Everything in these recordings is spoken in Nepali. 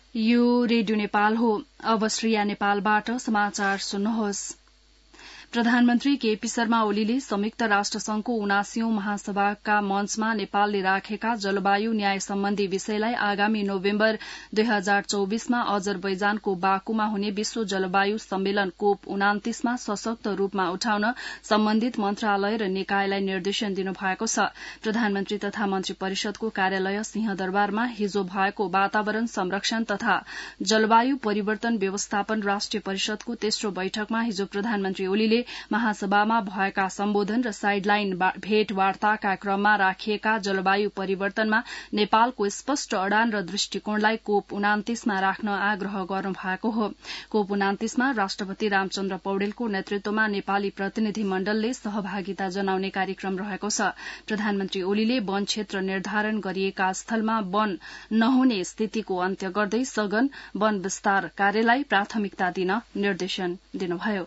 यो रेडियो नेपाल हो। अब श्रेया नेपालबाट समाचार सुन्नुहोस्। प्रधानमन्त्री केपी शर्मा ओलीले संयुक्त राष्ट्र संघको 79औं महासभाका मञ्चमा नेपालले राखेका जलवायु न्याय सम्बन्धी विषयलाई आगामी नोभेम्बर 2024मा अजरबैजानको बाकुमा हुने विश्व जलवायु सम्मेलन COP29 मा सशक्त रूपमा उठाउन सम्बन्धित मन्त्रालय र निकायलाई निर्देशन दिनुभएको छ। प्रधानमन्त्री तथा मन्त्री परिषदको कार्यालय सिंहदरबारमा हिजो भएको वातावरण संरक्षण तथा जलवायु परिवर्तन व्यवस्थापन राष्ट्रिय परिषदको तेस्रो बैठकमा हिजो प्रधानमन्त्री ओलीले महासभामा भएका सम्बोधन र साइडलाइन भेटवार्ताका क्रममा राखिएका जलवायु परिवर्तनमा नेपालको स्पष्ट अडान र दृष्टिकोणलाई COP29 मा राख्न आग्रह गर्नु भएको हो। COP29 मा राष्ट्रपति रामचन्द्र पौडेलको नेतृत्वमा नेपाली प्रतिनिधि मण्डलले सहभागिता जनाउने कार्यक्रम रहेको छ। प्रधानमन्त्री ओलीले वन क्षेत्र निर्धारण गरिएका स्थलमा वन नहुने स्थितिको अन्त्य गर्दै सघन वन विस्तार कार्यलाई प्राथमिकता दिन निर्देशन दिनुभयो।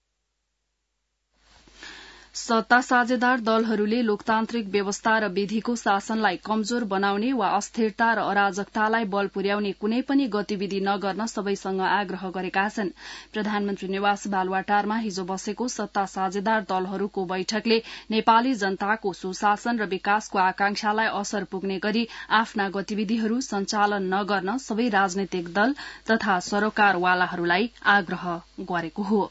सत्ता साझेदार दलहरूले लोकतान्त्रिक व्यवस्था र विधिको शासनलाई कमजोर बनाउने वा अस्थिरता र अराजकतालाई बल पुर्याउने कुनै पनि गतिविधि नगर्न सबैसँग आग्रह गरेका छन्। प्रधानमन्त्री निवास बालुवाटारमा हिजो बसेको सत्ता साझेदार दलहरूको बैठकले नेपाली जनताको सुशासन र विकासको आकांक्षालाई असर पुग्ने गरी आफ्ना गतिविधिहरू सञ्चालन नगर्न सबै राजनैतिक दल तथा सरोकारवालाहरूलाई आग्रह गरेको हो।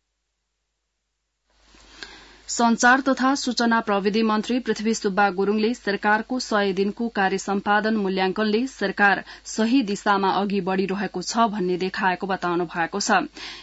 संचार तथा सूचना प्रविधि मन्त्री पृथ्वी सुब्बा गुरूङले सरकारको 100 दिनको कार्य सम्पादन मूल्याङ्कनले सरकार सही दिशामा अघि बढ़िरहेको छ भन्ने देखाएको बताउनु भएको छ।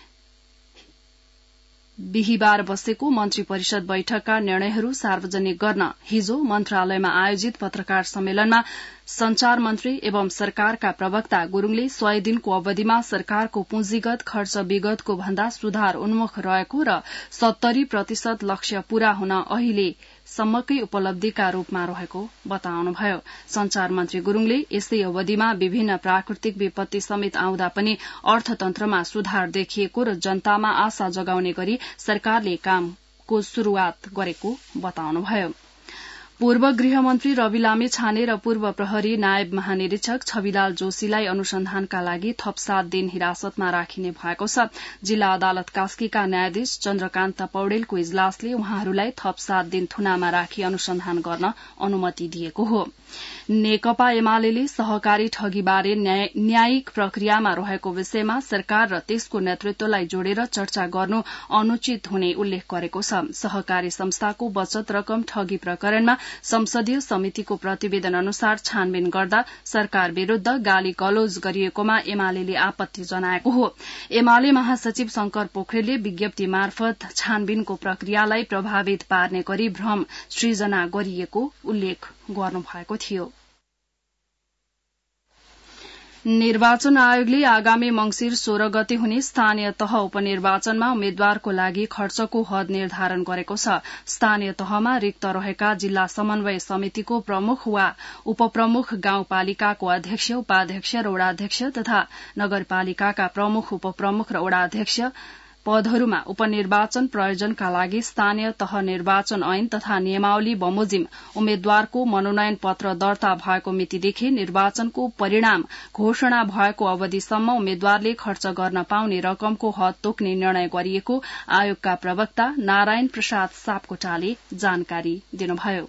बिहिबार बसेको मन्त्री परिषद बैठकका निर्णयहरू सार्वजनिक गर्न हिजो मन्त्रालयमा आयोजित पत्रकार सम्मेलनमा संचार मन्त्री एवं सरकारका प्रवक्ता गुरूङले 100 दिनको अवधिमा सरकारको पुँजीगत खर्च विगतको भन्दा सुधार उन्मुख रहेको र 70% लक्ष्य पूरा हुन अहिले सम्मकै उपलब्धिका रूपमा रहेको बताउनुभयो। संचार मन्त्री गुरूङले यसै अवधिमा विभिन्न प्राकृतिक विपत्ति समेत आउँदा पनि अर्थतन्त्रमा सुधार देखिएको र जनतामा आशा जगाउने गरी सरकारले कामको शुरूआत गरेको बताउनुभयो। पूर्व गृहमन्त्री रवि लामिछाने र पूर्व प्रहरी नायब महानिरीक्षक छविलाल जोशीलाई अनुसन्धानका लागि थप 7 दिन हिरासतमा राखिने भएको छ। जिल्ला अदालत कास्कीका न्यायाधीश चन्द्रकान्त पौडेलको इजलासले उहाँहरूलाई थप 7 दिन थुनामा राखी अनुसन्धान गर्न अनुमति दिएको हो। नेकपा एमाले सहकारी ठगीबारे न्यायिक प्रक्रियामा रहेको विषयमा सरकार र त्यसको नेतृत्वलाई जोडेर चर्चा गर्नु अनुचित हुने उल्लेख गरेको छ। सहकारी संस्थाको बचत रकम ठगी प्रकरणमा संसदीय समितिको प्रतिवेदन अनुसार छानबिन गर्दा सरकार विरूद्ध गाली गलौज गरिएकोमा एमाले आपत्ति जनाएको हो। एमाले महासचिव शंकर पोखरेलले विज्ञप्ति मार्फत छानबिनको प्रक्रियालाई प्रभावित पार्ने गरी भ्रम सृजना गरिएको उल्लेख गर्नुभएको थियो। निर्वाचन आयोगले आगामी मंगिर 16 गते हुने स्थानीय तह उपनिर्वाचनमा उम्मेद्वारको लागि खर्चको हद निर्धारण गरेको छ। स्थानीय तहमा रिक्त रहेका जिल्ला समन्वय समितिको प्रमुख वा उपप्रमुख, गाउँपालिकाको अध्यक्ष, उपाध्यक्ष र वडाध्यक्ष तथा नगरपालिकाका प्रमुख, उपप्रमुख र वडाध्यक्ष पदहरूमा उपनिर्वाचन प्रयोजनका लागि स्थानीय तह निर्वाचन ऐन तथा नियमावली बमोजिम उम्मेद्वारको मनोनयन पत्र दर्ता भएको मितिदेखि निर्वाचनको परिणाम घोषणा भएको अवधिसम्म उम्मेद्वारले खर्च गर्न पाउने रकमको हद तोक्ने निर्णय गरिएको आयोगका प्रवक्ता नारायण प्रसाद सापकोटाले जानकारी दिनुभयो।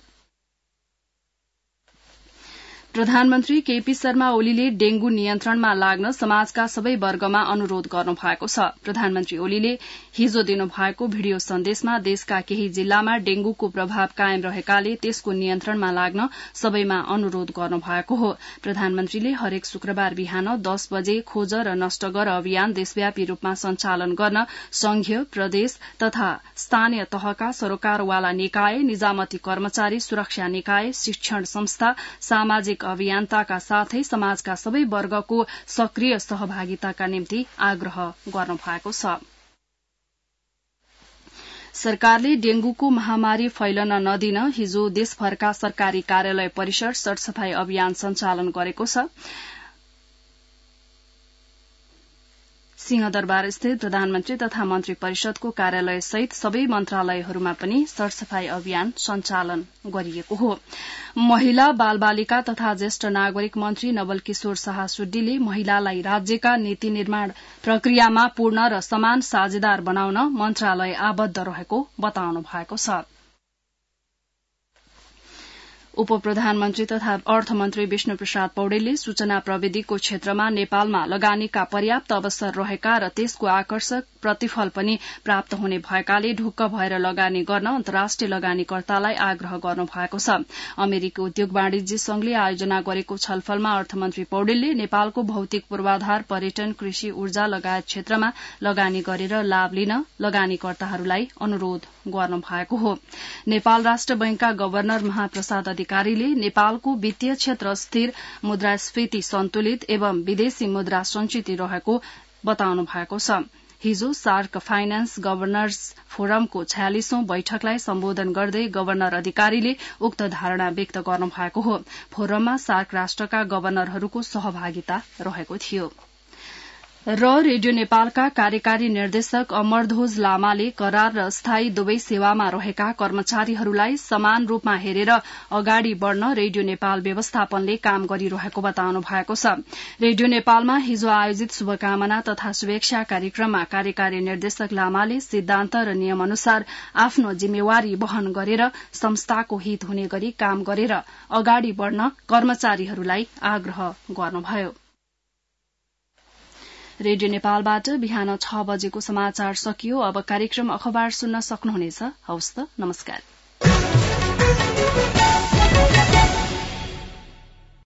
प्रधानमन्त्री केपी शर्मा ओलीले डेंगू नियन्त्रणमा लाग्न समाजका सबै वर्गमा अनुरोध गर्नु भएको छ। प्रधानमन्त्री ओलीले हिजो दिनुभएको भिडियो सन्देशमा देशका केही जिल्लामा डेंगूको प्रभाव कायम रहेकाले त्यसको नियन्त्रणमा लाग्न सबैमा अनुरोध गर्नु भएको हो। प्रधानमन्त्रीले हरेक शुक्रबार बिहान 10 बजे खोज र नष्ट गर अभियान देशव्यापी रूपमा सञ्चालन गर्न संघीय, प्रदेश तथा स्थानीय तहका सरोकारवाला निकाय, निजामती कर्मचारी सुरक्षा निकाय, शिक्षण संस्था, सामाजिक अभियन्ताका साथै समाजका सबै वर्गको सक्रिय सहभागिताका निम्ति आग्रह गर्नु भएको छ। सरकारले डेंगूको महामारी फैलन नदिन हिजो देशभरका सरकारी कार्यालय परिसर सरसफाई अभियान सञ्चालन गरेको छ। सिंहदरबार स्थित प्रधानमन्त्री तथा मन्त्री परिषदको कार्यालय सहित सबै मन्त्रालयहरूमा पनि सरसफाई अभियान सञ्चालन गरिएको हो। महिला बाल बालिका तथा ज्येष्ठ नागरिक मन्त्री नवल किशोर शाह सुड्डीले महिलालाई राज्यका नीति निर्माण प्रक्रियामा पूर्ण र समान साझेदार बनाउन मन्त्रालय आबद्ध रहेको बताउनु भएको छ। उप प्रधानमन्त्री तथा अर्थमन्त्री विष्णु प्रसाद पौडेलले सूचना प्रविधिको क्षेत्रमा नेपालमा लगानीका पर्याप्त अवसर रहेका र त्यसको आकर्षक प्रतिफल पनि प्राप्त हुने भएकाले ढुक्क भएर लगानी गर्न अन्तर्राष्ट्रिय लगानीकर्तालाई आग्रह गर्नु भएको छ। अमेरिकी उद्योग वाणिज्य संघले आयोजना गरेको छलफलमा अर्थमन्त्री पौडेलले नेपालको भौतिक पूर्वाधार, पर्यटन, कृषि, ऊर्जा लगायत क्षेत्रमा लगानी गरेर लाभ लिन लगानीकर्ताहरूलाई अनुरोध गर्नु भएको हो। नेपाल राष्ट्र बैंकका गवर्नर महाप्रसाद अधिकारीले नेपालको वित्तीय क्षेत्र स्थिर, मुद्रास्फीति सन्तुलित एवं विदेशी मुद्रा संचित रहेको बताउनु भएको छ। हिजो सार्क फाइनान्स गवर्नर्स फोरमको 46औं बैठकलाई सम्बोधन गर्दै गवर्नर अधिकारीले उक्त धारणा व्यक्त गर्नु भएको हो। फोरममा सार्क राष्ट्रका गवर्नरहरूको सहभागिता रहेको थियो। र रेडियो नेपालका कार्यकारी निर्देशक अमरध्वज लामाले करार र स्थायी दुवै सेवामा रहेका कर्मचारीहरूलाई समान रूपमा हेरेर अगाडि बढ़न रेडियो नेपाल व्यवस्थापनले काम गरिरहेको बताउनु भएको छ। रेडियो नेपालमा हिजो आयोजित शुभकामना तथा शुभेच्छा कार्यक्रममा कार्यकारी निर्देशक लामाले सिद्धान्त र नियम अनुसार आफ्नो जिम्मेवारी वहन गरेर संस्थाको हित हुने गरी काम गरेर अगाडि बढ़न कर्मचारीहरूलाई आग्रह गर्नुभयो। रेडियो नेपालबाट बिहान 6 बजेको समाचार सकियो। अब कार्यक्रम अखबार सुन्न सक्नुहुनेछ। हवस् त, नमस्कार।